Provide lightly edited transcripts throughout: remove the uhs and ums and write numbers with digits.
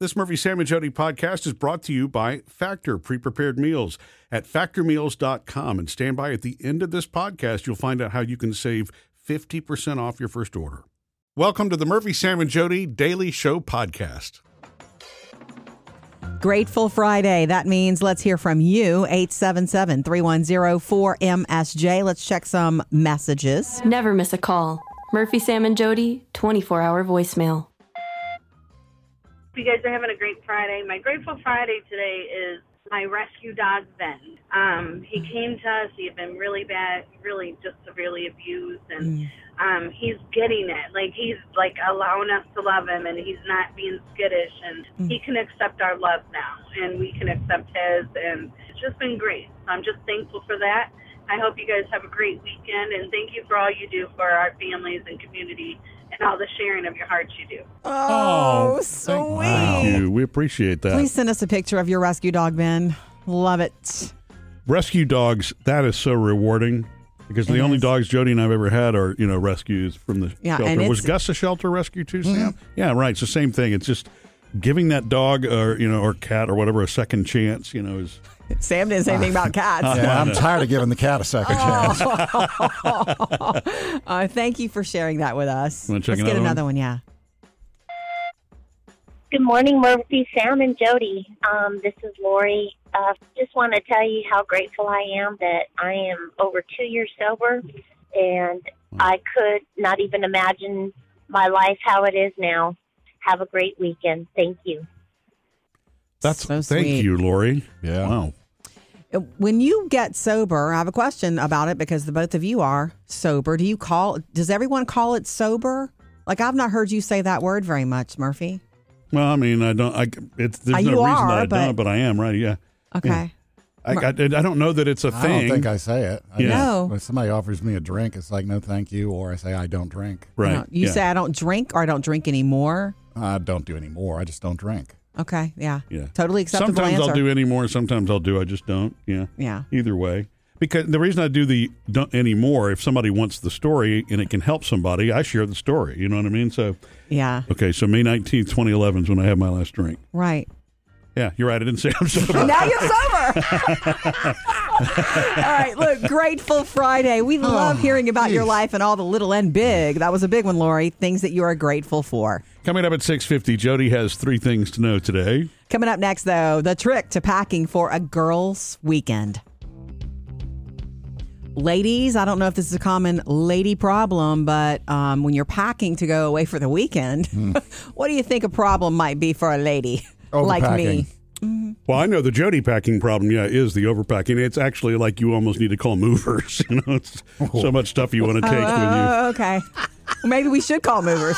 This Murphy, Sam, and Jody podcast is brought to you by Factor Pre-Prepared Meals at factormeals.com. And stand by at the end of this podcast. You'll find out how you can save 50% off your first order. Welcome to the Murphy, Sam, and Jody Daily Show podcast. Grateful Friday. That means let's hear from you. 877-310-4MSJ. Let's check some messages. Never miss a call. Murphy, Sam, and Jody, 24-hour voicemail. You guys are having a great Friday. My Grateful Friday today is my rescue dog, Ben. He came to us. He had been really bad, really just severely abused, and he's getting it. Like, he's, like, allowing us to love him, and he's not being skittish, and he can accept our love now, and we can accept his, and it's just been great. So I'm just thankful for that. I hope you guys have a great weekend, and thank you for all you do for our families and community and all the sharing of your hearts you do. Oh, sweet. Thank you. We appreciate that. Please send us a picture of your rescue dog, Ben. Love it. Rescue dogs, that is so rewarding because the only dogs Jody and I've ever had are, rescues from the and shelter. Was Gus a shelter rescue too, Sam? Yeah, right. It's the same thing. It's just giving that dog or cat or whatever a second chance, is... Sam didn't say anything about cats. Yeah, I'm tired of giving the cat a second chance. Thank you for sharing that with us. Wanna check Let's get another one, yeah. Good morning, Murphy, Sam, and Jody. This is Lori. Just want to tell you how grateful I am that I am over 2 years sober, and I could not even imagine my life how it is now. Have a great weekend. Thank you. That's so thank sweet. you, Lori. Yeah. Wow. When you get sober, I have a question about it because the both of you are sober. Does everyone call it sober? Like, I've not heard you say that word very much, Murphy. Well, I mean, there's no reason that I don't, but I am, right? Yeah. Okay. Yeah. I don't know that it's a thing. I don't think I say it. No. When somebody offers me a drink, it's like, no, thank you. Or I say, I don't drink. Right. No, you say I don't drink or I don't drink anymore? I don't do anymore. I just don't drink. Okay. Yeah. Yeah. Totally acceptable Sometimes answer. I'll do anymore. Sometimes I'll do. I just don't. Yeah. Yeah. Either way. Because the reason I do the don't anymore, if somebody wants the story and it can help somebody, I share the story. You know what I mean? So, yeah. Okay. So May 19th, 2011 is when I had my last drink. Right. Yeah. You're right. I didn't say I'm sober. Now you're sober. All right. Look, Grateful Friday. We love hearing about your life and all the little and big. That was a big one, Lori. Things that you are grateful for. Coming up at 6:50, Jody has 3 things to know today. Coming up next, though, the trick to packing for a girls' weekend. Ladies, I don't know if this is a common lady problem, but when you're packing to go away for the weekend, what do you think a problem might be for a lady like me? Well, I know the Jody packing problem, is the overpacking. It's actually like you almost need to call movers. It's so much stuff you want to take with you. Okay. Well, maybe we should call movers.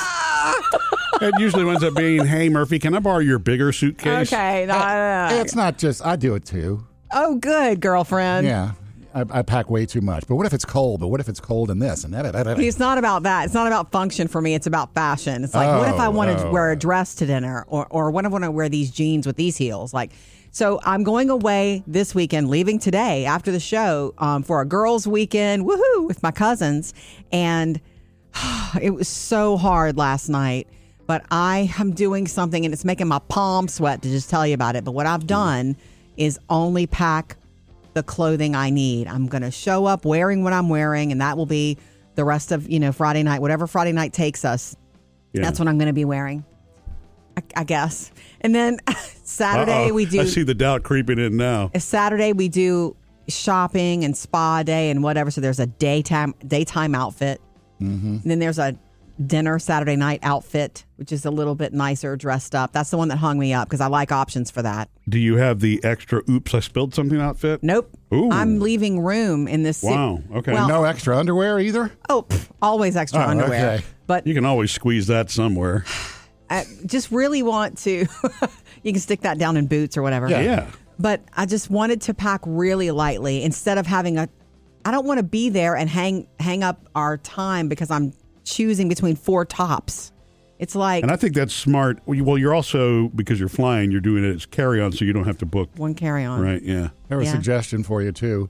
It usually ends up being, hey, Murphy, can I borrow your bigger suitcase? Okay. No. It's not just, I do it too. Oh, good, girlfriend. Yeah. I pack way too much. But what if it's cold? But what if it's cold in this? And that. It's not about that. It's not about function for me. It's about fashion. It's like, what if I want to wear a dress to dinner? Or what if I want to wear these jeans with these heels? So I'm going away this weekend, leaving today after the show for a girls' weekend, woohoo, with my cousins. And it was so hard last night. But I am doing something, and it's making my palms sweat to just tell you about it. But what I've done is only pack the clothing I need. I'm going to show up wearing what I'm wearing, and that will be the rest of, Friday night, whatever Friday night takes us. Yeah. That's what I'm going to be wearing, I guess. And then Saturday we do. I see the doubt creeping in now. Saturday we do shopping and spa day and whatever. So there's a daytime outfit. Mm-hmm. And then there's a dinner Saturday night outfit, which is a little bit nicer dressed up. That's the one that hung me up because I like options for that. Do you have the extra oops, I spilled something outfit? Nope. Ooh. I'm leaving room in this. Wow. Okay. Well, no extra underwear either? Oh, always extra underwear. Okay. But you can always squeeze that somewhere. I just really want to. You can stick that down in boots or whatever. Yeah. But I just wanted to pack really lightly instead of having I don't want to be there and hang up our time because I'm choosing between 4 tops. It's like, and I think that's smart. Well, you're also, because you're flying, you're doing it as carry-on, so you don't have to book one carry-on. Right? Yeah. I have a suggestion for you too.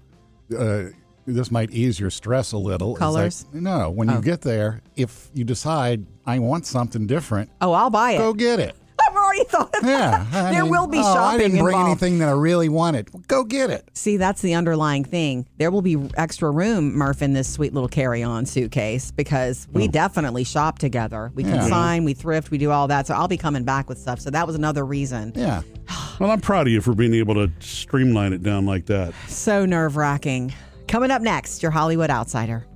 This might ease your stress a little. Colors? No, when you get there, if you decide I want something different, I'll buy it. Go get it. I've already already thought of Yeah. that. There will be shopping I didn't bring involved. anything that I really wanted. Go get it. See, that's the underlying thing. There will be extra room, Murph, in this sweet little carry-on suitcase because we definitely shop together. We consign, we thrift, we do all that. So I'll be coming back with stuff. So that was another reason. Yeah. Well, I'm proud of you for being able to streamline it down like that. So nerve-wracking. Coming up next, your Hollywood Outsider.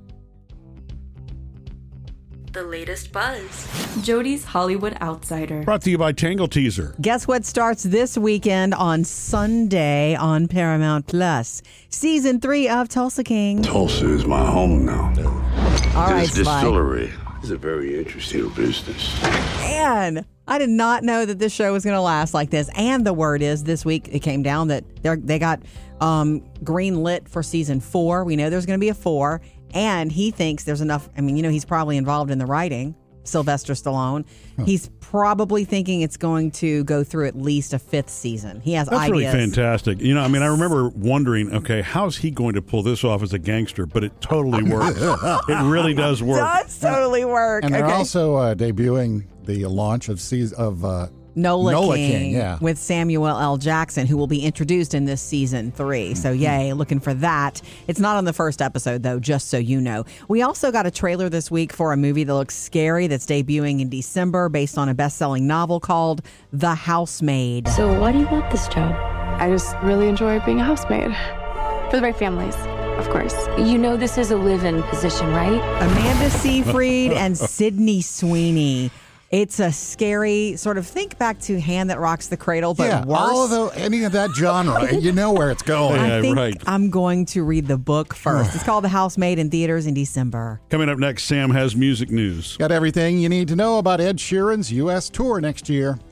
The latest buzz. Jody's Hollywood Outsider. Brought to you by Tangle Teaser. Guess what starts this weekend on Sunday on Paramount Plus? Season 3 of Tulsa King. Tulsa is my home now. All right, This Spike. distillery is a very interesting business. Man, I did not know that this show was going to last like this. And the word is this week it came down that they got green lit for season 4. We know there's going to be a 4. And he thinks there's enough. I mean, he's probably involved in the writing, Sylvester Stallone. He's probably thinking it's going to go through at least a 5th season. He has That's ideas. really fantastic. I mean, I remember wondering, okay, how's he going to pull this off as a gangster? But it totally works. It really does work. Does totally work. And they're Okay. also debuting the launch of Nola King, King, yeah. with Samuel L. Jackson, who will be introduced in this season 3. So, yay, looking for that. It's not on the first episode, though, just so you know. We also got a trailer this week for a movie that looks scary that's debuting in December based on a best-selling novel called The Housemaid. So why do you want this job? I just really enjoy being a housemaid. For the right families, of course. You know this is a live-in position, right? Amanda Seyfried and Sydney Sweeney. It's a scary sort of, think back to Hand That Rocks the Cradle, but worse. Any of that genre, you know where it's going. Yeah, I think right. I'm going to read the book first. It's called The Housemaid in theaters in December. Coming up next, Sam has music news. Got everything you need to know about Ed Sheeran's U.S. tour next year.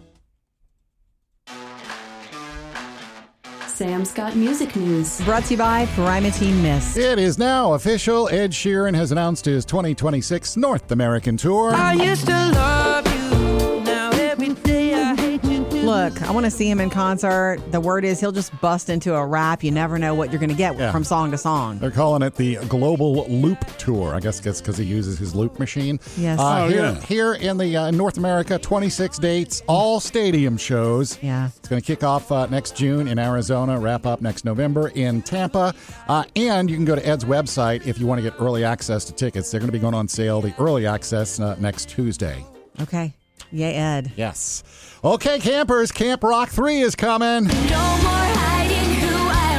Sam's got music news. Brought to you by Primatine Mist. It is now official. Ed Sheeran has announced his 2026 North American tour. I used to love you. Now every day I hate you. Look, I want to see him in concert. The word is he'll just bust into a rap. You never know what you're going to get from song to song. They're calling it the Global Loop Tour. I guess it's because he uses his loop machine. Yes. Here in the North America, 26 dates, all stadium shows. Yeah. It's going to kick off next June in Arizona, wrap up next November in Tampa. And you can go to Ed's website if you want to get early access to tickets. They're going to be going on sale, the early access, next Tuesday. Okay. Yay, Ed. Yes. Okay, campers, Camp Rock 3 is coming. No more hiding who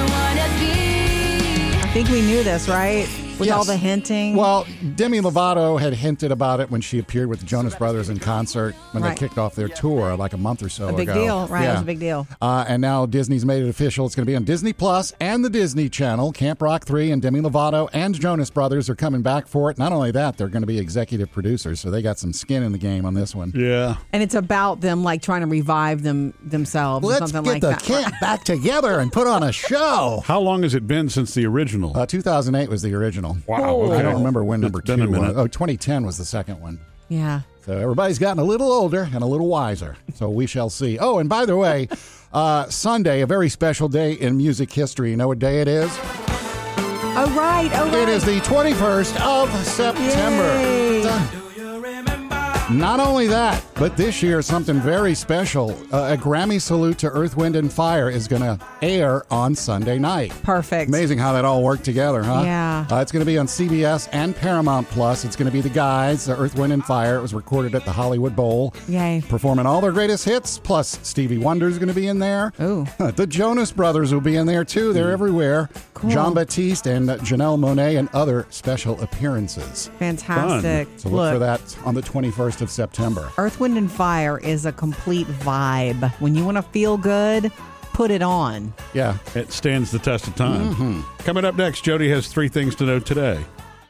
I wanna be. I think we knew this, right? With Yes. all the hinting. Well, Demi Lovato had hinted about it when she appeared with the Jonas Brothers in concert when Right. they kicked off their tour like a month or so a big ago. deal, right? It Yeah. was a big deal. And now Disney's made it official. It's going to be on Disney Plus and the Disney Channel. Camp Rock 3 and Demi Lovato and Jonas Brothers are coming back for it. Not only that, they're going to be executive producers, so they got some skin in the game on this one. Yeah. And it's about them like trying to revive themselves or Let's something get like the that. camp back together and put on a show. How long has it been since the original? 2008 was the original. Wow. I don't remember when number It's been a 2 was. minute. Oh, 2010 was the second one. Yeah. So everybody's gotten a little older and a little wiser. So we shall see. Oh, and by the way, Sunday, a very special day in music history. You know what day it is? Oh, right. It is the 21st of September. Yay. Not only that, but this year something very special. A Grammy salute to Earth, Wind, and Fire is going to air on Sunday night. Perfect. Amazing how that all worked together, huh? Yeah. It's going to be on CBS and Paramount Plus. It's going to be the guys, the Earth, Wind, and Fire. It was recorded at the Hollywood Bowl. Yay. Performing all their greatest hits, plus Stevie Wonder's going to be in there. Ooh. The Jonas Brothers will be in there, too. They're everywhere. Cool. Jean Baptiste and Janelle Monáe and other special appearances. Fantastic. So look for that on the 21st of September. Earth, Wind, and Fire is a complete vibe. When you want to feel good, put it on. Yeah. It stands the test of time. Coming up next, Jody has 3 things to know today.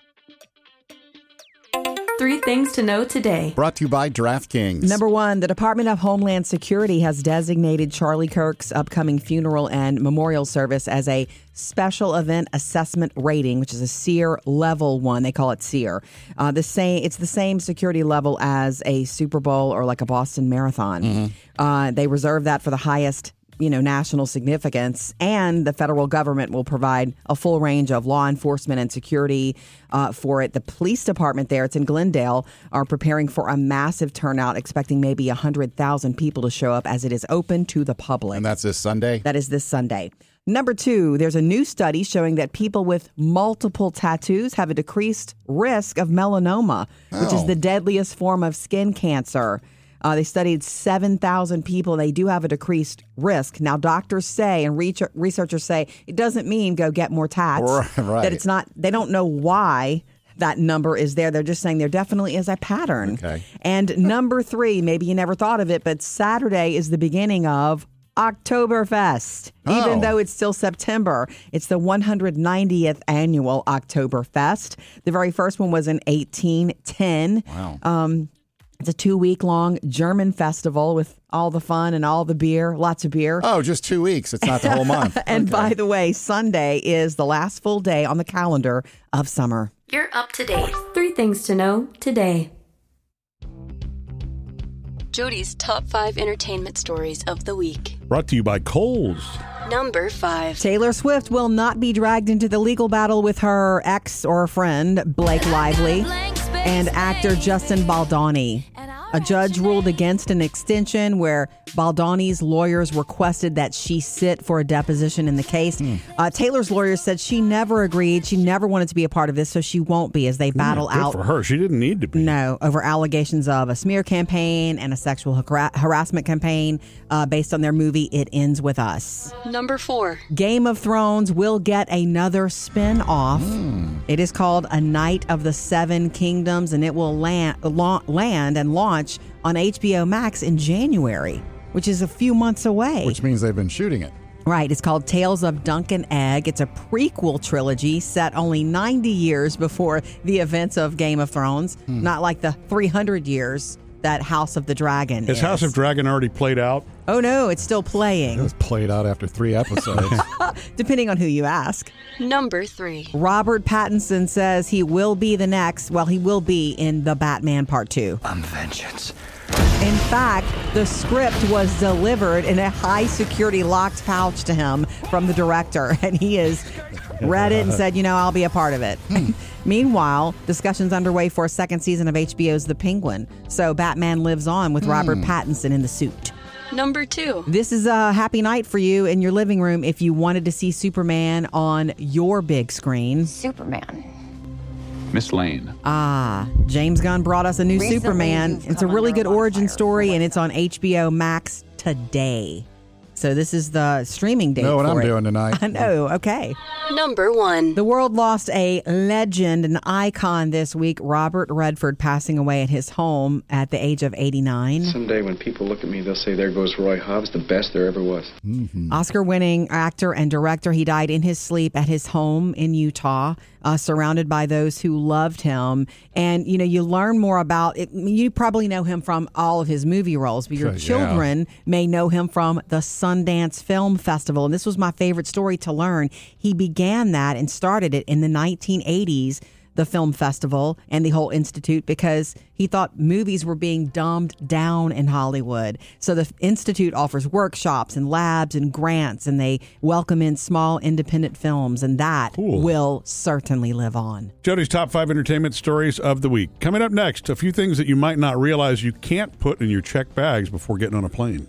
3 things to know today. Brought to you by DraftKings. Number 1, the Department of Homeland Security has designated Charlie Kirk's upcoming funeral and memorial service as a special event assessment rating, which is a SEER level 1. They call it SEER. It's the same security level as a Super Bowl or like a Boston Marathon. They reserve that for the highest national significance. And the federal government will provide a full range of law enforcement and security for it. The police department there, it's in Glendale, are preparing for a massive turnout, expecting maybe 100,000 people to show up as it is open to the public. And that's this Sunday? That is this Sunday. Number 2, there's a new study showing that people with multiple tattoos have a decreased risk of melanoma, which is the deadliest form of skin cancer. They studied 7,000 people. They do have a decreased risk. Now, doctors say and researchers say it doesn't mean go get more tats. Right. That it's not. They don't know why that number is there. They're just saying there definitely is a pattern. Okay. And number 3, maybe you never thought of it, but Saturday is the beginning of Oktoberfest. Even though it's still September, it's the 190th annual Oktoberfest. The very first one was in 1810. Wow. It's a 2-week-long German festival with all the fun and all the beer, lots of beer. Oh, just 2 weeks. It's not the whole month. And by the way, Sunday is the last full day on the calendar of summer. You're up to date. 3 things to know today. Jody's top 5 entertainment stories of the week. Brought to you by Kohl's. Number 5. Taylor Swift will not be dragged into the legal battle with her ex or friend, Blake Lively, and actor Justin Baldoni. A judge ruled against an extension where Baldoni's lawyers requested that she sit for a deposition in the case. Taylor's lawyers said she never agreed. She never wanted to be a part of this, so she won't be as they battle out. Good for her. She didn't need to be. No, over allegations of a smear campaign and a sexual harassment campaign based on their movie It Ends With Us. Number 4. Game of Thrones will get another spin-off. It is called A Night of the Seven Kingdoms, and it will land and launch on HBO Max in January, which is a few months away. Which means they've been shooting it. Right. It's called Tales of Dunk and Egg. It's a prequel trilogy set only 90 years before the events of Game of Thrones, not like the 300 years that House of the Dragon is. Has House of Dragon already played out? Oh, no, it's still playing. It was played out after 3 episodes. Depending on who you ask. Number 3. Robert Pattinson says he will be he will be in The Batman Part 2. I'm vengeance. In fact, the script was delivered in a high-security locked pouch to him from the director, and he has read it and said, I'll be a part of it. Meanwhile, discussions underway for a second season of HBO's The Penguin. So Batman lives on with Robert Pattinson in the suit. Number 2. This is a happy night for you in your living room if you wanted to see Superman on your big screen. Superman. Miss Lane. James Gunn brought us a new Superman. It's a really good origin story, and it's on HBO Max today. So this is the streaming date. Know what for I'm it. doing tonight. I know. Okay. Number 1. The world lost a legend, an icon this week. Robert Redford passing away at his home at the age of 89. Someday when people look at me, they'll say, there goes Roy Hobbs, the best there ever was. Oscar-winning actor and director. He died in his sleep at his home in Utah, surrounded by those who loved him. And, you learn more about it. You probably know him from all of his movie roles, but your children may know him from the Sundance Film Festival. And this was my favorite story to learn. He began that and started it in the 1980s, the film festival and the whole institute, because he thought movies were being dumbed down in Hollywood. So the institute offers workshops and labs and grants, and they welcome in small independent films, and that will certainly live on. Jody's top 5 entertainment stories of the week. Coming up next, a few things that you might not realize you can't put in your checked bags before getting on a plane.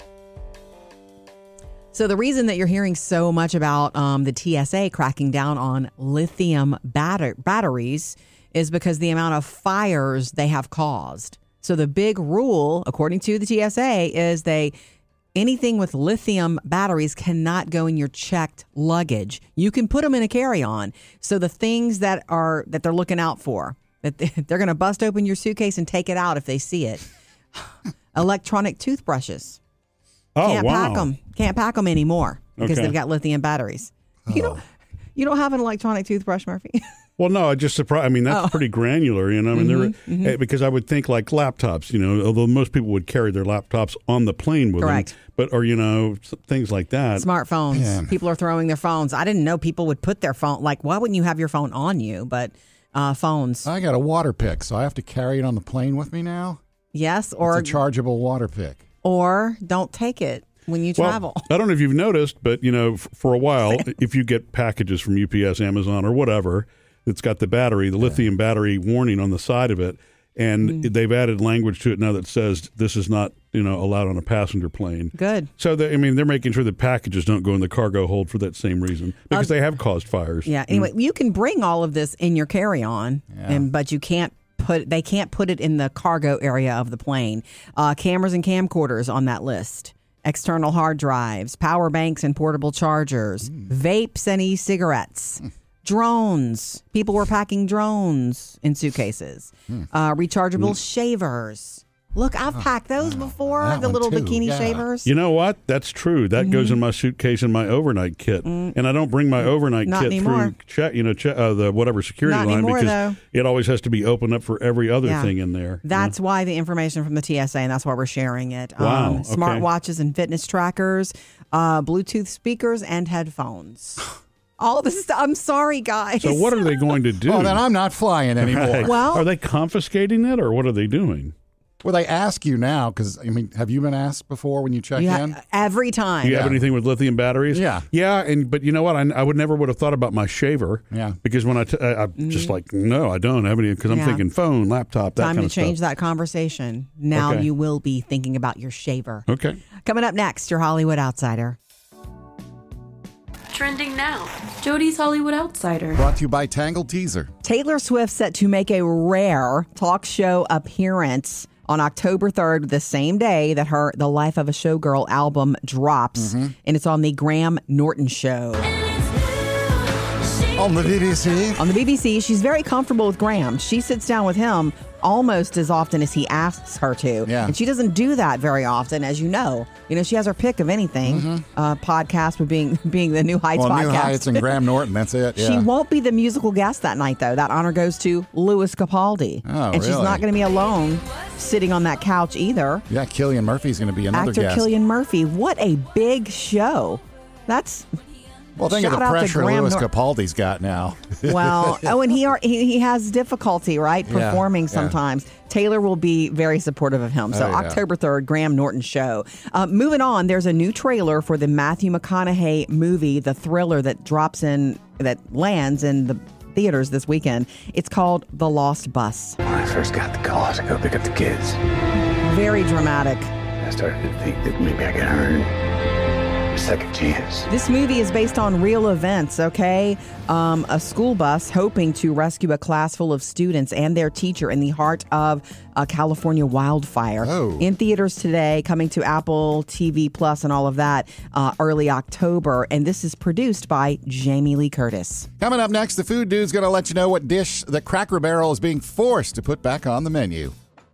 So the reason that you're hearing so much about the TSA cracking down on lithium batteries is because the amount of fires they have caused. So the big rule, according to the TSA, is anything with lithium batteries cannot go in your checked luggage. You can put them in a carry-on. So the things that they're looking out for, that they're going to bust open your suitcase and take it out if they see it. Electronic toothbrushes. Can't pack them anymore because they've got lithium batteries. You don't have an electronic toothbrush, Murphy? Well, no, I just surprised. I mean, that's pretty granular, because I would think like laptops, although most people would carry their laptops on the plane with them. But, or, things like that. Smartphones. Yeah. People are throwing their phones. I didn't know people would put their phone, why wouldn't you have your phone on you? But phones. I got a water pick, so I have to carry it on the plane with me now? Yes. Or it's a chargeable water pick. Or don't take it. when you travel. I don't know if you've noticed, but for a while, if you get packages from UPS, Amazon, or whatever, it's got the lithium battery warning on the side of it, and they've added language to it now that says this is not allowed on a passenger plane. Good. So they're making sure that packages don't go in the cargo hold for that same reason, because they have caused fires. Yeah. Anyway, you can bring all of this in your carry-on, but you can't. They can't put it in the cargo area of the plane. Cameras and camcorders on that list. External hard drives, power banks and portable chargers, vapes and e-cigarettes, drones. People were packing drones in suitcases. Rechargeable shavers. Look, I've packed those before, the little bikini shavers. You know what? That's true. That goes in my suitcase in my overnight kit. And I don't bring my overnight kit anymore. through the whatever security Not line anymore, because though. It always has to be opened up for every other thing in there. That's why the information from the TSA, and that's why we're sharing it. Wow. Okay. Smartwatches and fitness trackers, Bluetooth speakers, and headphones. All this stuff. I'm sorry, guys. So what are they going to do? Oh, then I'm not flying anymore. Right. Well, are they confiscating it, or what are they doing? Well, they ask you now because, have you been asked before when you check in? Every time. Do you have anything with lithium batteries? Yeah. Yeah, but you know what? I would never would have thought about my shaver. Yeah. Because when I'm just like, no, I don't have any, because I'm thinking phone, laptop, that Time kind to of stuff. change that conversation. Now you will be thinking about your shaver. Okay. Coming up next, your Hollywood Outsider. Trending now. Jody's Hollywood Outsider. Brought to you by Tangled Teaser. Taylor Swift set to make a rare talk show appearance on October 3rd, the same day that her The Life of a Showgirl album drops. And it's on the Graham Norton Show. On the BBC? On the BBC, she's very comfortable with Graham. She sits down with him almost as often as he asks her to. Yeah. And she doesn't do that very often, as you know. She has her pick of anything. Podcast with being the New Heights podcast. New Heights and Graham Norton, that's it. Yeah. She won't be the musical guest that night, though. That honor goes to Louis Capaldi. Oh, and she's really? not going to be alone sitting on that couch either. Yeah, Cillian Murphy's going to be another Actor guest. Cillian Murphy. What a big show. That's... Well, think of the Shout out to pressure Graham Louis Norton. Capaldi's got now. Well, and he has difficulty, right, performing sometimes. Taylor will be very supportive of him. So October 3rd, Graham Norton Show. Moving on, there's a new trailer for the Matthew McConaughey movie, The Thriller, that lands in the theaters this weekend. It's called The Lost Bus. When I first got the call to go pick up the kids, Very dramatic. I started to think that maybe I could earn a second chance. This movie is based on real events, okay? A school bus hoping to rescue a class full of students and their teacher in the heart of a California wildfire. Oh. In theaters today, coming to Apple TV Plus and all of that early October. And this is produced by Jamie Lee Curtis. Coming up next, the Food Dude's going to let you know what dish the Cracker Barrel is being forced to put back on the menu.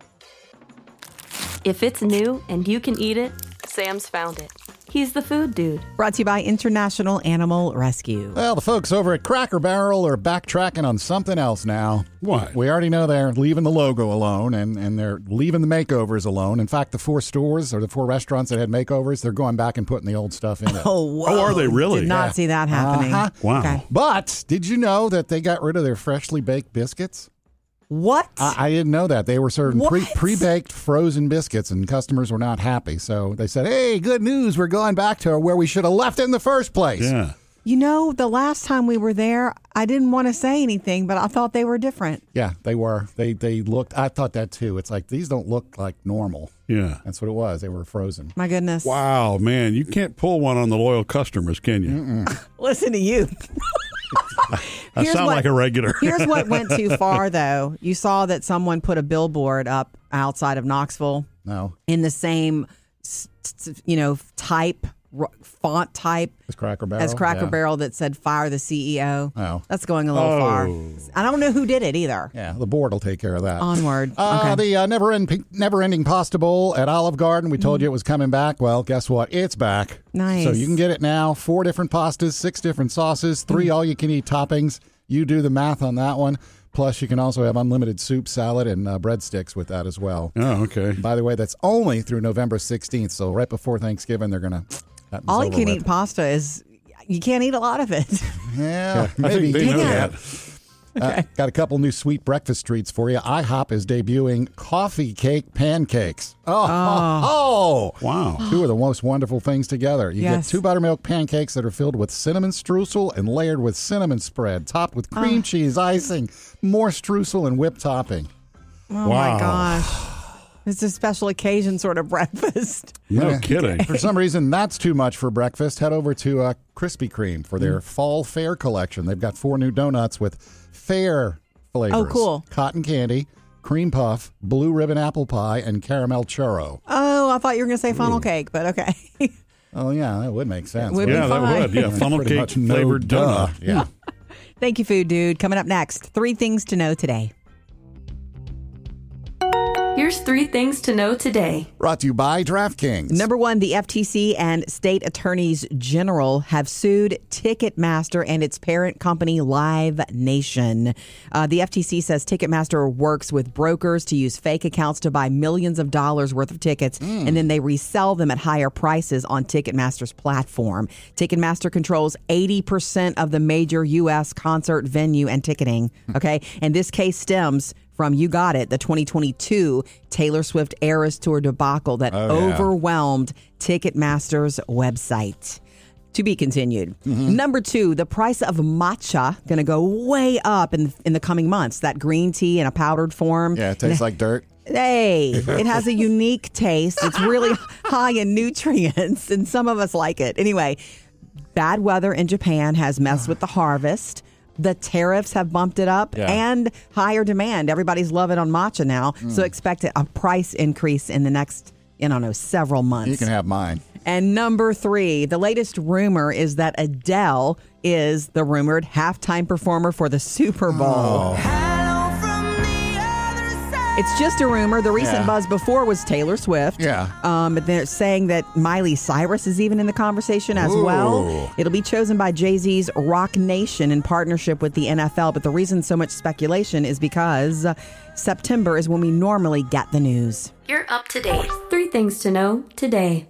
If it's new and you can eat it, Sam's found it. He's the food dude. Brought to you by International Animal Rescue. Well, the folks over at Cracker Barrel are backtracking on something else now. What? We already know they're leaving the logo alone and they're leaving the makeovers alone. In fact, the 4 stores or the 4 restaurants that had makeovers, they're going back and putting the old stuff in it. Oh, whoa. Oh, are they really? Did not see that happening. Wow. Okay. But did you know that they got rid of their freshly baked biscuits? What? I didn't know that. They were serving What? pre-baked frozen biscuits, and customers were not happy. So they said, hey, good news. We're going back to where we should have left it in the first place. Yeah. The last time we were there, I didn't want to say anything, but I thought they were different. Yeah, they were. They looked, I thought that too. It's like, these don't look like normal. Yeah. That's what it was. They were frozen. My goodness. Wow, man. You can't pull one on the loyal customers, can you? Listen to you. I sound like a regular. Here's what went too far, though. You saw that someone put a billboard up outside of Knoxville. No. In the same, font type As Cracker Barrel. Barrel that said "Fire the CEO." Oh. That's going a little far. I don't know who did it either. Yeah, the board will take care of that. Onward. Okay. The never-ending Pasta Bowl at Olive Garden. We told you it was coming back. Well, guess what? It's back. Nice. So you can get it now. 4 different pastas, 6 different sauces, 3 all-you-can-eat toppings. You do the math on that one. Plus, you can also have unlimited soup, salad, and breadsticks with that as well. Oh, okay. By the way, that's only through November 16th. So right before Thanksgiving, they're going to... All you can eat pasta is, you can't eat a lot of it. Yeah, I maybe. think they know Yeah. that. Got a couple new sweet breakfast treats for you. IHOP is debuting coffee cake pancakes. Oh, wow. Two of the most wonderful things together. You Yes. get 2 buttermilk pancakes that are filled with cinnamon streusel and layered with cinnamon spread, topped with cream cheese, icing, more streusel, and whipped topping. Oh, Wow. my gosh. It's a special occasion sort of breakfast. No kidding. For some reason, that's too much for breakfast. Head over to Krispy Kreme for their Fall Fair collection. They've got 4 new donuts with fair flavors. Oh, cool. Cotton candy, cream puff, blue ribbon apple pie, and caramel churro. Oh, I thought you were going to say funnel cake, but okay. Oh, yeah, that would make sense. Would be Yeah, that fine. would. Yeah, funnel Pretty cake much no flavored duh. donut. Yeah. Thank you, Food Dude. Coming up next, 3 things to know today. Here's 3 things to know today. Brought to you by DraftKings. Number 1, the FTC and state attorneys general have sued Ticketmaster and its parent company, Live Nation. The FTC says Ticketmaster works with brokers to use fake accounts to buy millions of dollars worth of tickets, and then they resell them at higher prices on Ticketmaster's platform. Ticketmaster controls 80% of the major U.S. concert venue and ticketing. Okay, and this case stems from, you got it, the 2022 Taylor Swift Eras Tour debacle that overwhelmed Ticketmaster's website. To be continued. Number 2, the price of matcha going to go way up in the coming months. That green tea in a powdered form. Yeah, it tastes like dirt. Hey, it has a unique taste. It's really high in nutrients, and some of us like it. Anyway, bad weather in Japan has messed with the harvest. The tariffs have bumped it up and higher demand. Everybody's loving on matcha now. So expect a price increase in the next, several months. You can have mine. And number 3, the latest rumor is that Adele is the rumored halftime performer for the Super Bowl. It's just a rumor. The recent buzz before was Taylor Swift. Yeah. But they're saying that Miley Cyrus is even in the conversation as well. It'll be chosen by Jay-Z's Rock Nation in partnership with the NFL. But the reason so much speculation is because September is when we normally get the news. You're up to date. 3 things to know today.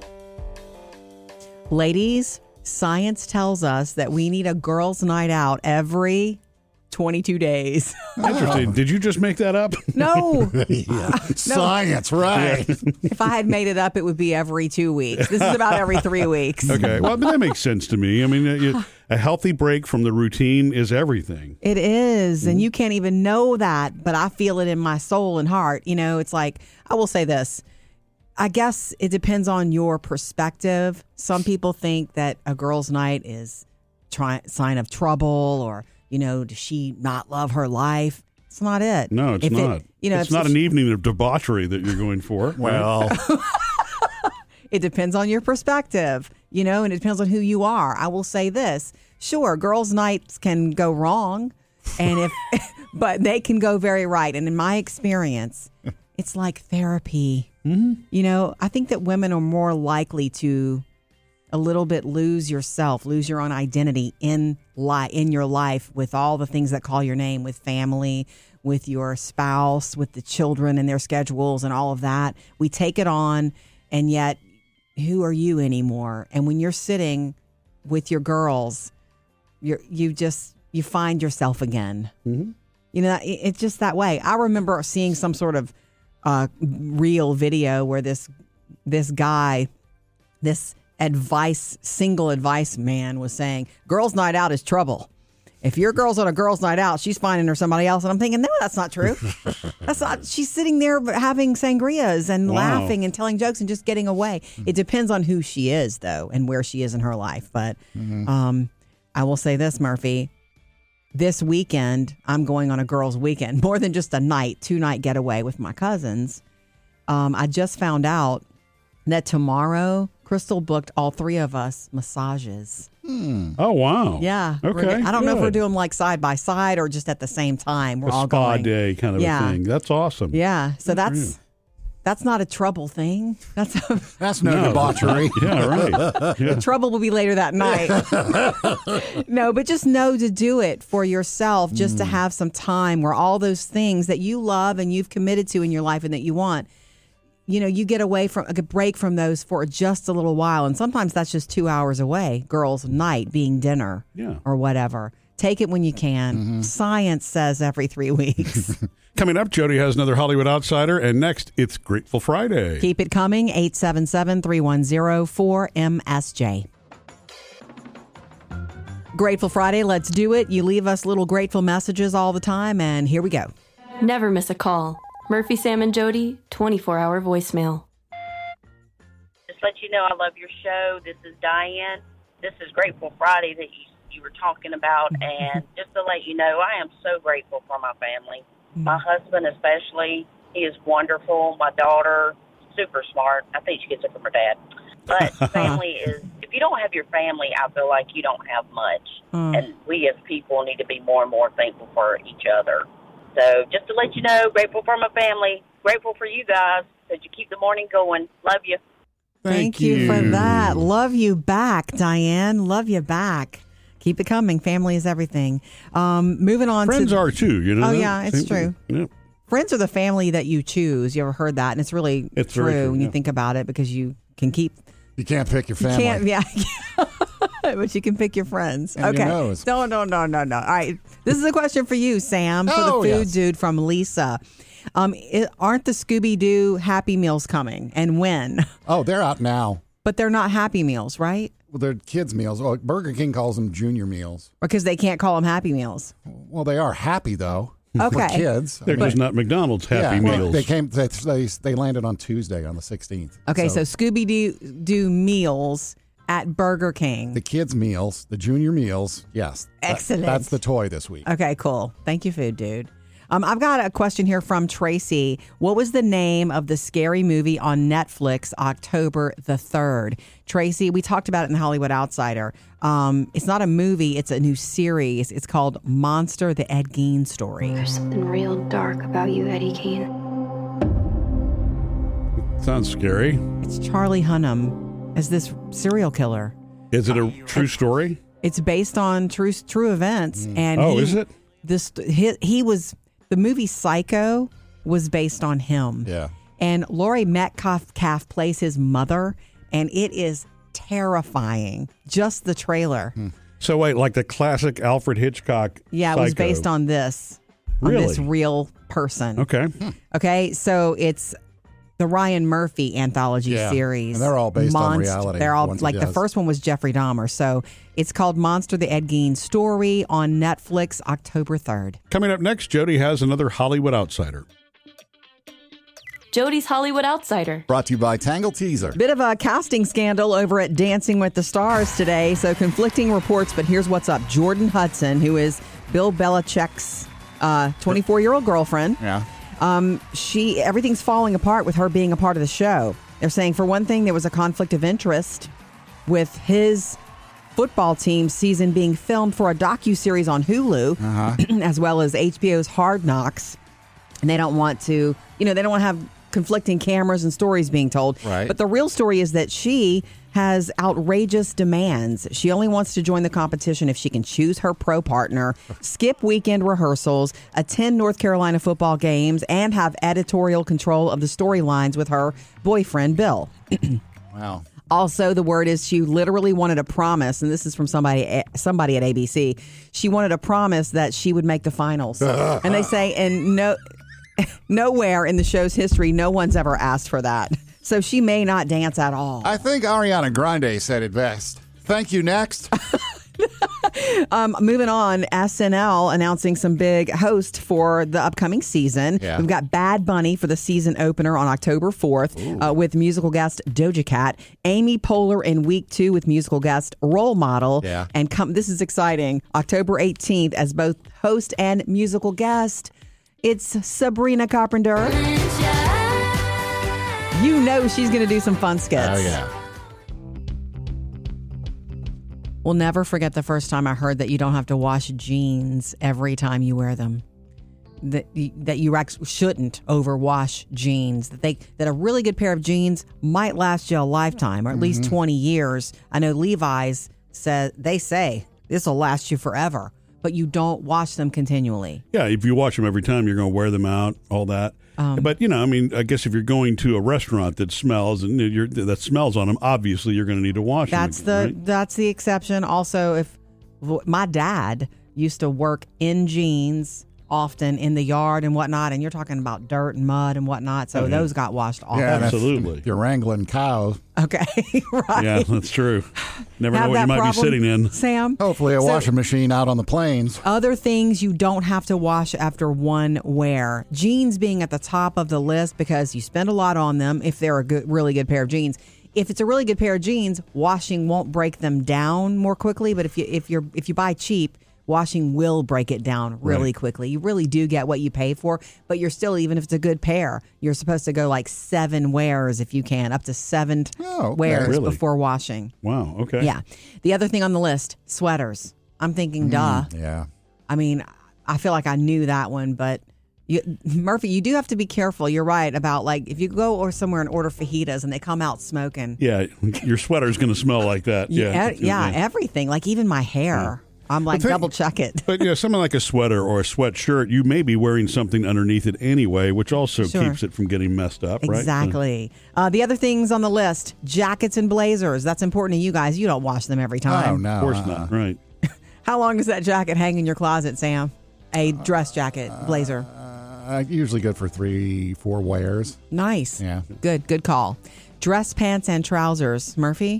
Ladies, science tells us that we need a girls' night out every 22 days. Interesting. Did you just make that up? No. Science, right. If I had made it up, it would be every 2 weeks. This is about every 3 weeks. Okay. Well, but that makes sense to me. I mean, a healthy break from the routine is everything. It is. And you can't even know that, but I feel it in my soul and heart. It's like, I will say this. I guess it depends on your perspective. Some people think that a girls' night is sign of trouble, or does she not love her life? It's not it. No, it's not. It's not an evening of debauchery that you're going for. Well, it depends on your perspective, and it depends on who you are. I will say this. Sure, girls' nights can go wrong, but they can go very right. And in my experience, it's like therapy. Mm-hmm. I think that women are more likely to a little bit lose your own identity in your life, with all the things that call your name, with family, with your spouse, with the children and their schedules and all of that. We take it on, and yet who are you anymore? And when you're sitting with your girls, you find yourself again. Mm-hmm. It's just that way. I remember seeing some sort of real video where this guy, this single advice man, was saying, girls' night out is trouble. If your girl's on a girls' night out, she's finding her somebody else. And I'm thinking, no, that's not true. That's not. She's sitting there having sangrias and laughing and telling jokes and just getting away. It depends on who she is, though, and where she is in her life. But I will say this, Murphy. This weekend, I'm going on a girls' weekend, more than just a 2-night getaway with my cousins. I just found out that tomorrow, Crystal booked all 3 of us massages. Oh, wow. Yeah. Okay. I don't know if we're doing like side by side or just at the same time. We're a all spa going. day kind of a thing. That's awesome. Yeah. So that's not a trouble thing. That's no debauchery. Yeah, right. Yeah. The trouble will be later that night. No, but just know to do it for yourself, just to have some time where all those things that you love and you've committed to in your life and that you want, you get away from a break from those for just a little while. And sometimes that's just 2 hours away. Girls' night being dinner or whatever. Take it when you can. Science says every 3 weeks. Coming up, Jody has another Hollywood Outsider, and next, it's Grateful Friday. Keep it coming, 877-310-4MSJ. Grateful Friday, let's do it. You leave us little grateful messages all the time, and here we go. Never miss a call. Murphy, Sam, and Jody, 24-hour voicemail. Just let you know I love your show. This is Diane. This is Grateful Friday that you were talking about, and just to let you know, I am so grateful for my family. My husband especially, he is wonderful. My daughter, super smart. I think she gets it from her dad. But family is, if you don't have your family, I feel like you don't have much. And we as people need to be more and more thankful for each other. So just to let you know, grateful for my family, grateful for you guys, that you keep the morning going. Love you. Thank you for that. Love you back, Diane. Love you back. Keep it coming. Family is everything. Moving on. Friends are too, you know. Oh, yeah, it's true. Yeah. Friends are the family that you choose. You ever heard that? And it's really true when you think about it, because you can keep. You can't pick your family. You can't, but you can pick your friends. And okay. your nose. No. All right. This is a question for you, Sam, for the food dude from Lisa. Aren't the Scooby-Doo Happy Meals coming? And when? Oh, they're out now. But they're not Happy Meals, right? Well, they're kids' meals. Oh, Burger King calls them junior meals. Because they can't call them Happy Meals. Well, they are happy, though. Okay. For kids. They're just not McDonald's Happy Meals. They landed on Tuesday on the 16th. Okay, so Scooby-Doo meals at Burger King. The kids' meals, the junior meals, yes. Excellent. That's the toy this week. Okay, cool. Thank you, food dude. I've got a question here from Tracy. What was the name of the scary movie on Netflix October the 3rd? Tracy, we talked about it in the Hollywood Outsider. It's not a movie. It's a new series. It's called Monster, the Ed Gein Story. There's something real dark about you, Eddie Gein. Sounds scary. It's Charlie Hunnam as this serial killer. Is it a true story? It's based on true events. And is it? He was... The movie Psycho was based on him. Yeah. And Laurie Metcalf plays his mother, and it is terrifying. Just the trailer. So wait, like the classic Alfred Hitchcock Yeah, Psycho. it was based on this. Really? On this real person. Okay. Okay, so it's the Ryan Murphy anthology series. And they're all based on reality. They're all, like, the first one was Jeffrey Dahmer. So it's called Monster, the Ed Gein Story on Netflix, October 3rd. Coming up next, Jody has another Hollywood Outsider. Jody's Hollywood Outsider. Brought to you by Tangle Teaser. Bit of a casting scandal over at Dancing with the Stars today. So conflicting reports, but here's what's up. Jordan Hudson, who is Bill Belichick's 24-year-old girlfriend. Yeah. Everything's falling apart with her being a part of the show. They're saying, for one thing, there was a conflict of interest with his football team season being filmed for a docuseries on Hulu, as well as HBO's Hard Knocks. And they don't want to, they don't want to have conflicting cameras and stories being told. Right. But the real story is that she has outrageous demands. She only wants to join the competition if she can choose her pro partner, skip weekend rehearsals, attend North Carolina football games, and have editorial control of the storylines with her boyfriend, Bill. Wow. Also, the word is she literally wanted a promise, and this is from somebody at ABC. She wanted a promise that she would make the finals. And they say, nowhere in the show's history, no one's ever asked for that. So she may not dance at all. I think Ariana Grande said it best. Thank you, next. Moving on, SNL announcing some big hosts for the upcoming season. Yeah. We've got Bad Bunny for the season opener on October 4th with musical guest Doja Cat. Amy Poehler in week 2 with musical guest Role Model. Yeah. And this is exciting, October 18th as both host and musical guest. It's Sabrina Carpenter. You know she's going to do some fun skits. Oh, yeah. We'll never forget the first time I heard that you don't have to wash jeans every time you wear them. That you actually shouldn't overwash jeans. That a really good pair of jeans might last you a lifetime, or at least 20 years. I know Levi's say this will last you forever, but you don't wash them continually. Yeah, if you wash them every time, you're going to wear them out, all that. But, I guess if you're going to a restaurant that smells and that smells on them, obviously you're going to need to wash them. That's the exception. Also, if my dad used to work in jeans often in the yard and whatnot, and you're talking about dirt and mud and whatnot, so those got washed off. Yeah, absolutely. You're wrangling cows. Okay, right. Yeah, that's true. Never Have know what that you might problem, be sitting in. Sam? Hopefully a washing machine out on the plains. Other things you don't have to wash after one wear. Jeans being at the top of the list because you spend a lot on them if they're a really good pair of jeans. If it's a really good pair of jeans, washing won't break them down more quickly, but if you buy cheap, washing will break it down really quickly. You really do get what you pay for, but you're still, even if it's a good pair, you're supposed to go like 7 wears if you can, up to 7 wears before washing. Wow, okay. Yeah. The other thing on the list, sweaters. I'm thinking, duh. Yeah. I mean, I feel like I knew that one, but Murphy, you do have to be careful. You're right about, like, if you go or somewhere and order fajitas and they come out smoking. Yeah, your sweater's going to smell like that. Yeah, everything. Like even my hair. Yeah. I'm like, double check it. But something like a sweater or a sweatshirt, you may be wearing something underneath it anyway, which also keeps it from getting messed up, right? Exactly. The other things on the list, jackets and blazers. That's important to you guys. You don't wash them every time. Oh, no. Of course not, right. How long does that jacket hang in your closet, Sam? A dress jacket, blazer. Usually good for 3-4 wears. Nice. Yeah. Good call. Dress pants and trousers. Murphy?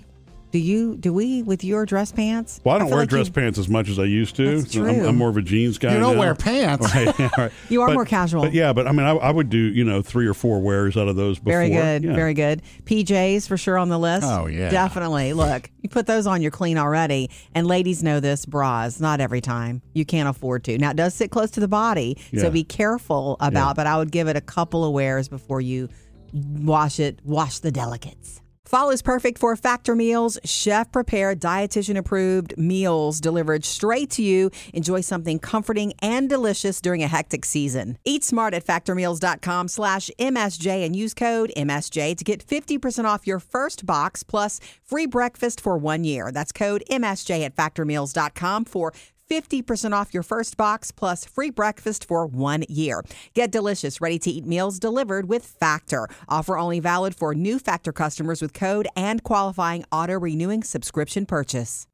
Do we with your dress pants? Well, I don't wear dress pants as much as I used to. That's true. I'm more of a jeans guy. You don't now. wear pants. Right. You are more casual. But I mean, I would do 3 or 4 wears out of those before. Very good. Yeah. Very good. PJs for sure on the list. Oh, yeah. Definitely. Look, you put those on, you're clean already. And ladies know this, bras, not every time. You can't afford to. Now, it does sit close to the body, so be careful about, but I would give it a couple of wears before you wash the delicates. Fall is perfect for Factor Meals, chef-prepared, dietitian-approved meals delivered straight to you. Enjoy something comforting and delicious during a hectic season. Eat smart at factormeals.com/MSJ and use code MSJ to get 50% off your first box plus free breakfast for 1 year. That's code MSJ at factormeals.com for 50% off your first box plus free breakfast for 1 year. Get delicious, ready-to-eat meals delivered with Factor. Offer only valid for new Factor customers with code and qualifying auto-renewing subscription purchase.